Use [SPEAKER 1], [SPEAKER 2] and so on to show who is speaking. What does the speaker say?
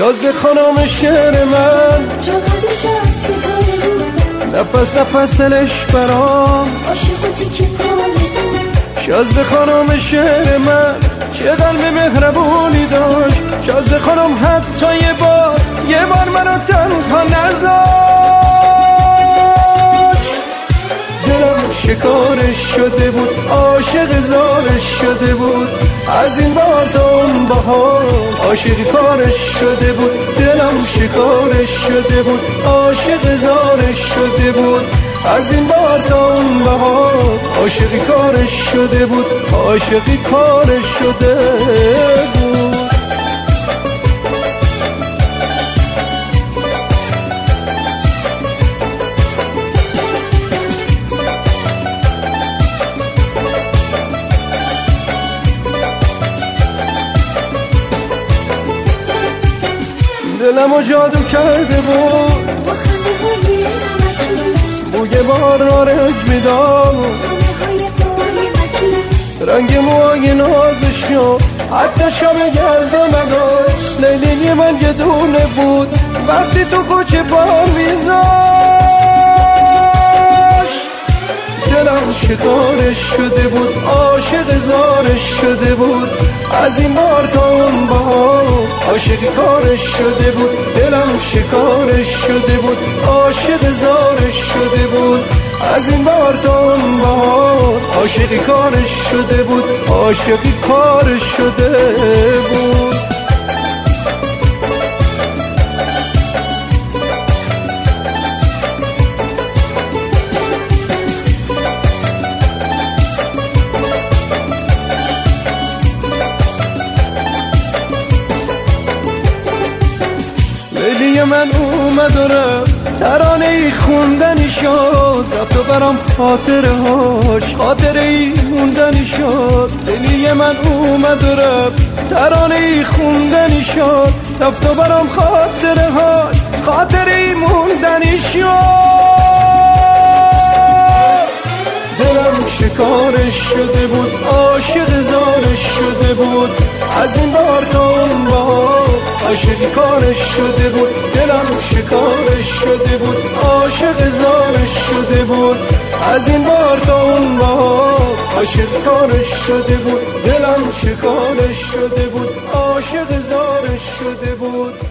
[SPEAKER 1] شازده خانم شعر من
[SPEAKER 2] جاقدش از ستاره بود،
[SPEAKER 1] نفس نفس دلش برام
[SPEAKER 2] عاشقاتی که پاره بود.
[SPEAKER 1] شازده خانم شعر من چه قلب مهربونی داشت. شازده خانم حتی یه بار منو تنها نذاشت. دلم شکارش شده بود، عاشق زارش شده بود. از این بار تا اون بهار عاشق کارش شده بود. دلم شکارش شده بود، عاشق زارش شده بود. از این بار تا اون بهار عاشقی کارش شده بود، عاشقی کارش شده بود. دلمو جادو کرده بود
[SPEAKER 2] با خنده های نمکیش،
[SPEAKER 1] بوی بار را رنج میداد.
[SPEAKER 2] خانه های پای مکیش،
[SPEAKER 1] رنگ موهای نازش رو حتی شب گرده نداشت. لیلی من یه دونه بود وقتی تو کوچه پا میذاشت. دلم شکارش شده بود، عاشق زارش شده بود. از این بار تا اون بهار عاشقی کارش شده بود. دلم شکارش شده بود، عاشق زارش شده بود. از این بار تا اون بهار عاشقی کارش شده بود، عاشقی کارش شده بود. لیلی من اومد و رفت، ترانه ای خوندنی شد. رفت و برام خاطره هاش، خاطره ای موندنی شد. لیلی من اومد و رفت، ترانه ای خوندنی شد. رفت و برام خاطره هاش، خاطره ای موندنی شد. دلم شکارش شده بود، عاشق زارش شده بود. از این بار تا اون بهار عاشقی کارش شده بود. دلم شکارش شده بود، عاشق زارش شده بود. از این بار تا اون بهار عاشقی کارش شده بود. دلم شکارش شده بود، عاشق زارش شده بود.